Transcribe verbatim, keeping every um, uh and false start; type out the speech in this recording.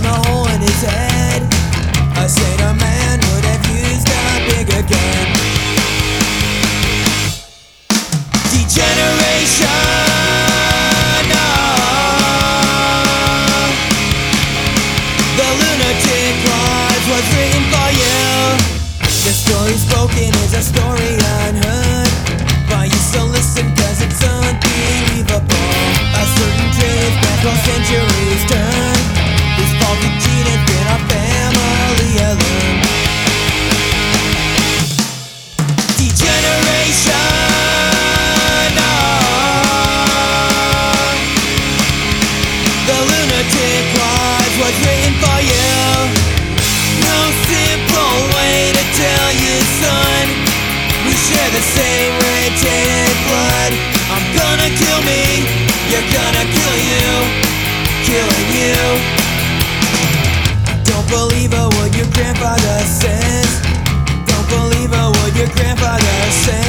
the hole in his head. A saner man would have used a bigger gun. Degeneration, oh. The lunatic clause was written for you. The story spoken is a story unheard, but you still listen cause it's unbelievable. A certain truth that for centuries turned. This faulty gene has been our family heirloom. Degeneration, oh. The lunatic clause was written for you. No simple way to tell you, son, we share the same red-tainted blood. I'm gonna kill me, you're gonna kill you, killing you. Don't believe a word your grandfather says. Don't believe a word your grandfather says.